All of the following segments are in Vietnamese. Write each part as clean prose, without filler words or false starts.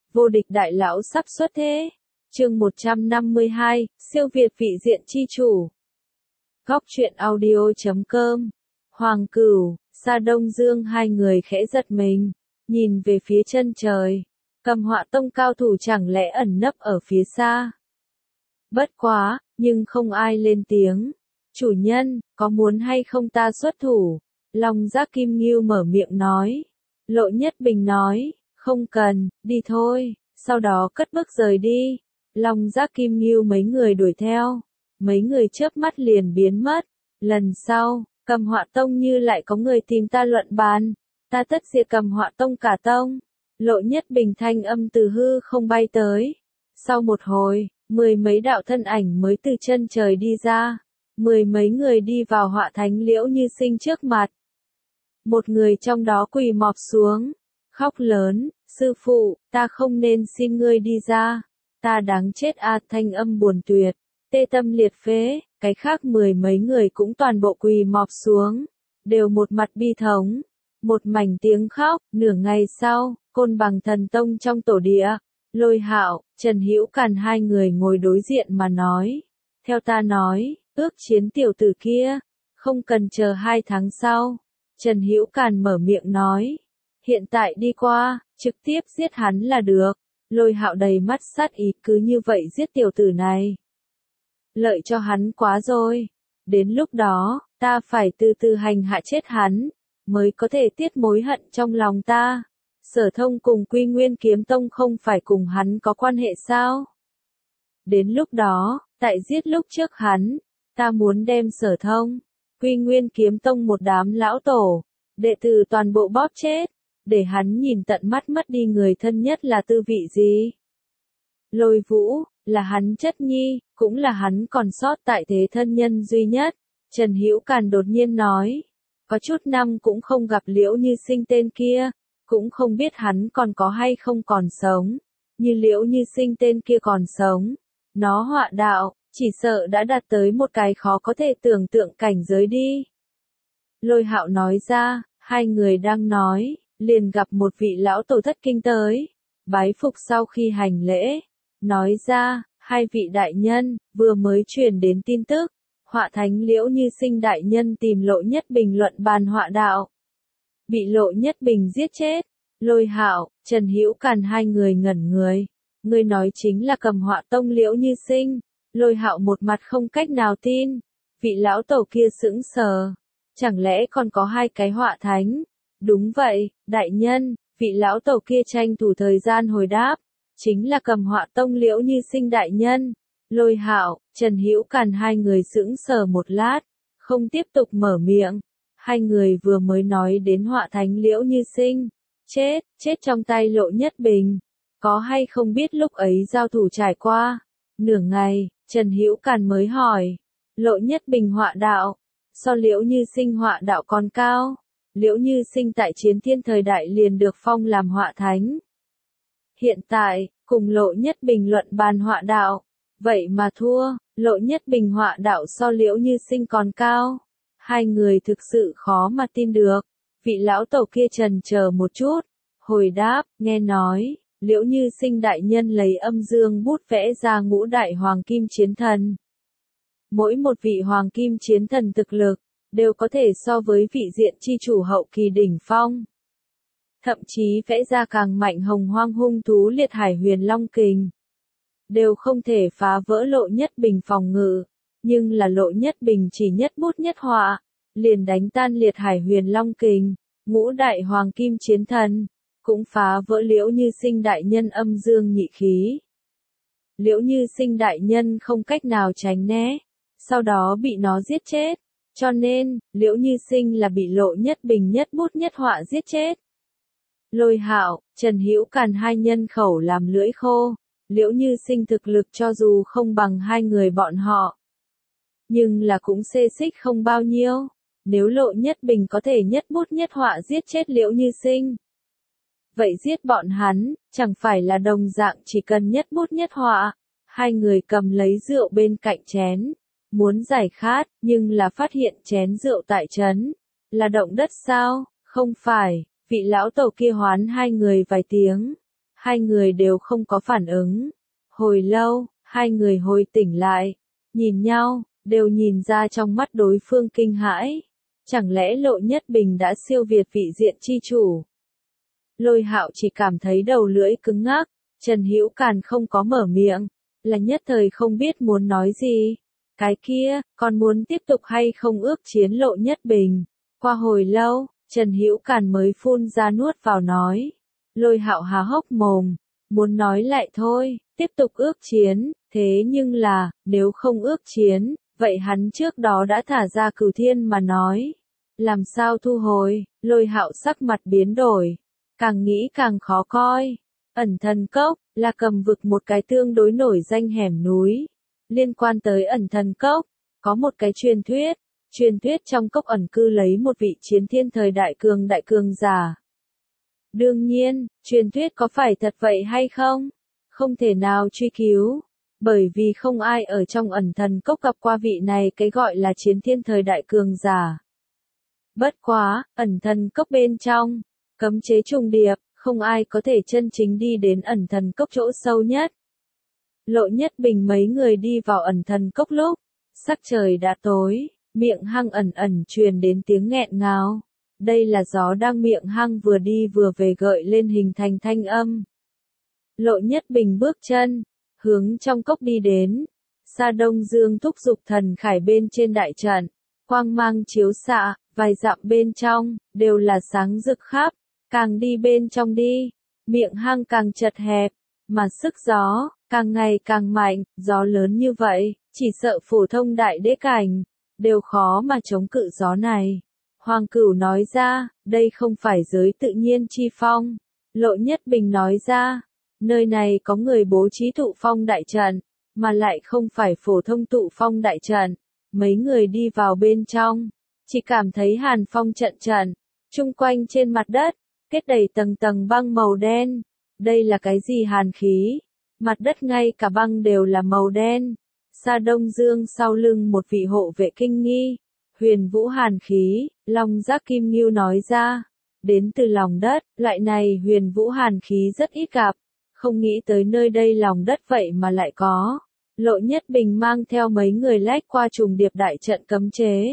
Vô địch đại lão sắp xuất thế. Chương 152, siêu việt vị diện chi chủ. Góc truyện audio.com. Hoàng Cửu, Sa Đông Dương hai người khẽ giật mình, nhìn về phía chân trời. Cầm Họa Tông cao thủ chẳng lẽ ẩn nấp ở phía xa. Bất quá, nhưng không ai lên tiếng. Chủ nhân, có muốn hay không ta xuất thủ? Long Giác Kim Ngưu mở miệng nói. Lộ Nhất Bình nói, không cần, đi thôi, sau đó cất bước rời đi. Long Giác Kim Ngưu mấy người đuổi theo, mấy người chớp mắt liền biến mất. Lần sau, Cầm Họa Tông như lại có người tìm ta luận bàn, ta tất diệt Cầm Họa Tông cả tông. Lộ Nhất Bình thanh âm từ hư không bay tới. Sau một hồi, mười mấy đạo thân ảnh mới từ chân trời đi ra, mười mấy người đi vào Họa Thánh Liễu Như Sinh trước mặt. Một người trong đó quỳ mọp xuống, khóc lớn, sư phụ, ta không nên xin ngươi đi ra, ta đáng chết a, thanh âm buồn tuyệt, tê tâm liệt phế. Cái khác mười mấy người cũng toàn bộ quỳ mọp xuống, đều một mặt bi thống, một mảnh tiếng khóc. Nửa ngày sau, Côn Bằng Thần Tông trong tổ địa, Lôi Hạo, Trần Hữu Càn hai người ngồi đối diện mà nói, theo ta nói, ước chiến tiểu tử kia, không cần chờ 2 tháng sau. Trần Hữu Càn mở miệng nói, hiện tại đi qua, trực tiếp giết hắn là được. Lôi Hạo đầy mắt sát ý, cứ như vậy giết tiểu tử này, lợi cho hắn quá rồi. Đến lúc đó, ta phải từ từ hành hạ chết hắn, mới có thể tiết mối hận trong lòng ta. Sở Thông cùng Quy Nguyên Kiếm Tông không phải cùng hắn có quan hệ sao? Đến lúc đó, tại giết lúc trước hắn, ta muốn đem Sở Thông, Quy Nguyên Kiếm Tông một đám lão tổ, đệ tử toàn bộ bóp chết, để hắn nhìn tận mắt mất đi người thân nhất là tư vị gì. Lôi Vũ, là hắn chất nhi, cũng là hắn còn sót tại thế thân nhân duy nhất. Trần Hữu Càn đột nhiên nói, có chút năm cũng không gặp Liễu Như Sinh tên kia, cũng không biết hắn còn có hay không còn sống. Như Liễu Như Sinh tên kia còn sống, nó họa đạo, chỉ sợ đã đạt tới một cái khó có thể tưởng tượng cảnh giới đi. Lôi Hạo nói ra, hai người đang nói, liền gặp một vị lão tổ thất kinh tới, bái phục sau khi hành lễ, nói ra, hai vị đại nhân, vừa mới truyền đến tin tức, Họa Thánh Liễu Như Sinh đại nhân tìm Lộ Nhất Bình luận bàn họa đạo, bị Lộ Nhất Bình giết chết. Lôi Hạo, Trần Hữu Càn hai người ngẩn người, người nói chính là Cầm Họa Tông Liễu Như Sinh. Lôi Hạo một mặt không cách nào tin, vị lão tổ kia sững sờ, chẳng lẽ còn có hai cái Họa Thánh? Đúng vậy, đại nhân, vị lão tổ kia tranh thủ thời gian hồi đáp, chính là Cầm Họa Tông Liễu Như Sinh đại nhân. Lôi Hạo, Trần Hữu Càn hai người sững sờ một lát, không tiếp tục mở miệng. Hai người vừa mới nói đến Họa Thánh Liễu Như Sinh, chết trong tay Lộ Nhất Bình, có hay không biết lúc ấy giao thủ trải qua. Nửa ngày, Trần Hữu Càn mới hỏi, Lộ Nhất Bình họa đạo, so Liễu Như Sinh họa đạo còn cao. Liễu Như Sinh tại Chiến Thiên thời đại liền được phong làm Họa Thánh. Hiện tại, cùng Lộ Nhất Bình luận bàn họa đạo, vậy mà thua. Lộ Nhất Bình họa đạo so Liễu Như Sinh còn cao. Hai người thực sự khó mà tin được. Vị lão tổ kia trần chờ một chút, hồi đáp, nghe nói, Liễu Như Sinh đại nhân lấy âm dương bút vẽ ra ngũ đại hoàng kim chiến thần. Mỗi một vị hoàng kim chiến thần thực lực, đều có thể so với vị diện chi chủ hậu kỳ đỉnh phong. Thậm chí vẽ ra càng mạnh hồng hoang hung thú liệt hải huyền long kình, đều không thể phá vỡ Lộ Nhất Bình phòng ngự. Nhưng là Lộ Nhất Bình chỉ nhất bút nhất họa, liền đánh tan liệt hải huyền long kình, ngũ đại hoàng kim chiến thần, cũng phá vỡ Liễu Như Sinh đại nhân âm dương nhị khí. Liễu Như Sinh đại nhân không cách nào tránh né, sau đó bị nó giết chết. Cho nên, Liễu Như Sinh là bị Lộ Nhất Bình nhất bút nhất họa giết chết. Lôi Hạo, Trần Hữu Càn hai nhân khẩu làm lưỡi khô. Liễu Như Sinh thực lực cho dù không bằng hai người bọn họ, nhưng là cũng xê xích không bao nhiêu. Nếu Lộ Nhất Bình có thể nhất bút nhất họa giết chết Liễu Như Sinh, vậy giết bọn hắn, chẳng phải là đồng dạng chỉ cần nhất bút nhất họa. Hai người cầm lấy rượu bên cạnh chén, muốn giải khát, nhưng là phát hiện chén rượu tại trấn, là động đất sao? Không phải, vị lão tổ kia hoán hai người vài tiếng. Hai người đều không có phản ứng. Hồi lâu, hai người hồi tỉnh lại, nhìn nhau, đều nhìn ra trong mắt đối phương kinh hãi. Chẳng lẽ Lộ Nhất Bình đã siêu việt vị diện chi chủ? Lôi Hạo chỉ cảm thấy đầu lưỡi cứng ngắc, Trần Hữu Càn không có mở miệng, là nhất thời không biết muốn nói gì. Cái kia, còn muốn tiếp tục hay không ước chiến Lộ Nhất Bình? Qua hồi lâu, Trần Hữu Càn mới phun ra nuốt vào nói. Lôi Hạo há hốc mồm, muốn nói lại thôi, tiếp tục ước chiến, thế nhưng là, nếu không ước chiến, vậy hắn trước đó đã thả ra Cửu Thiên mà nói. Làm sao thu hồi? Lôi Hạo sắc mặt biến đổi, càng nghĩ càng khó coi. Ẩn Thần Cốc là Cầm Vực một cái tương đối nổi danh hẻm núi. Liên quan tới Ẩn Thần Cốc, có một cái truyền thuyết trong cốc ẩn cư lấy một vị chiến thiên thời đại cường giả. Đương nhiên, truyền thuyết có phải thật vậy hay không? Không thể nào truy cứu, bởi vì không ai ở trong Ẩn Thần Cốc gặp qua vị này cái gọi là chiến thiên thời đại cường giả. Bất quá, Ẩn Thần Cốc bên trong, cấm chế trùng điệp, không ai có thể chân chính đi đến Ẩn Thần Cốc chỗ sâu nhất. Lộ Nhất Bình mấy người đi vào Ẩn Thần Cốc lúc, sắc trời đã tối, miệng hang ẩn ẩn truyền đến tiếng nghẹn ngào. Đây là gió đang miệng hang vừa đi vừa về gợi lên hình thành thanh âm. Lộ Nhất Bình bước chân, hướng trong cốc đi đến. Sa Đông Dương thúc giục thần khải bên trên đại trận, quang mang chiếu xạ, vài dặm bên trong, đều là sáng rực khắp. Càng đi bên trong đi, miệng hang càng chật hẹp, mà sức gió, càng ngày càng mạnh, gió lớn như vậy, chỉ sợ phổ thông đại đế cảnh, đều khó mà chống cự gió này. Hoàng Cửu nói ra, đây không phải giới tự nhiên chi phong. Lộ Nhất Bình nói ra, nơi này có người bố trí tụ phong đại trận, mà lại không phải phổ thông tụ phong đại trận. Mấy người đi vào bên trong, chỉ cảm thấy hàn phong trận trận, chung quanh trên mặt đất, kết đầy tầng tầng băng màu đen. Đây là cái gì hàn khí? Mặt đất ngay cả băng đều là màu đen. Sa Đông Dương sau lưng một vị hộ vệ kinh nghi. Huyền vũ hàn khí, Long Giác Kim Ngưu nói ra. Đến từ lòng đất, loại này huyền vũ hàn khí rất ít gặp. Không nghĩ tới nơi đây lòng đất vậy mà lại có. Lộ Nhất Bình mang theo mấy người lách qua trùng điệp đại trận cấm chế.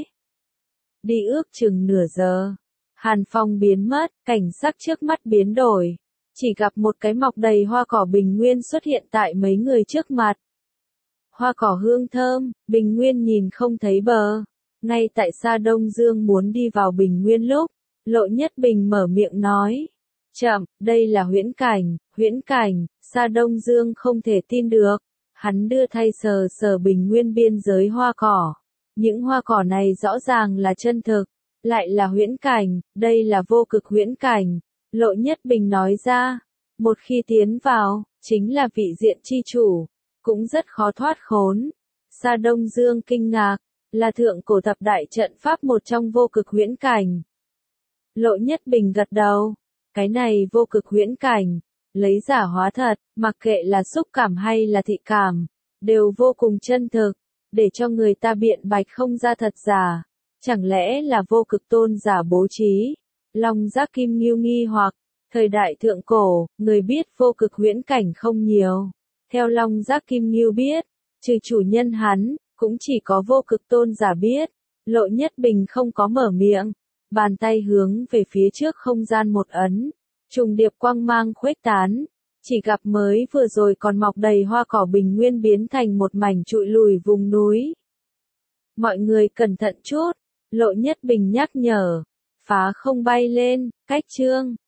Đi ước chừng nửa giờ. Hàn phong biến mất, cảnh sắc trước mắt biến đổi. Chỉ gặp một cái mọc đầy hoa cỏ bình nguyên xuất hiện tại mấy người trước mặt. Hoa cỏ hương thơm, bình nguyên nhìn không thấy bờ. Ngay tại Sa Đông Dương muốn đi vào bình nguyên lúc, Lộ Nhất Bình mở miệng nói. Chậm, đây là huyễn cảnh, Sa Đông Dương không thể tin được. Hắn đưa tay sờ sờ bình nguyên biên giới hoa cỏ. Những hoa cỏ này rõ ràng là chân thực, lại là huyễn cảnh, đây là vô cực huyễn cảnh. Lộ Nhất Bình nói ra, một khi tiến vào, chính là vị diện chi chủ, cũng rất khó thoát khốn. Sa Đông Dương kinh ngạc, là thượng cổ thập đại trận pháp một trong vô cực huyễn cảnh. Lộ Nhất Bình gật đầu, cái này vô cực huyễn cảnh, lấy giả hóa thật, mặc kệ là xúc cảm hay là thị cảm, đều vô cùng chân thực, để cho người ta biện bạch không ra thật giả. Chẳng lẽ là vô cực tôn giả bố trí? Long Giác Kim Ngưu nghi hoặc, thời đại thượng cổ, người biết vô cực huyễn cảnh không nhiều. Theo Long Giác Kim Ngưu biết, trừ chủ nhân hắn, cũng chỉ có vô cực tôn giả biết. Lộ Nhất Bình không có mở miệng, bàn tay hướng về phía trước không gian một ấn, trùng điệp quang mang khuếch tán, chỉ gặp mới vừa rồi còn mọc đầy hoa cỏ bình nguyên biến thành một mảnh trụi lùi vùng núi. Mọi người cẩn thận chút, Lộ Nhất Bình nhắc nhở, phá không bay lên, cách chương.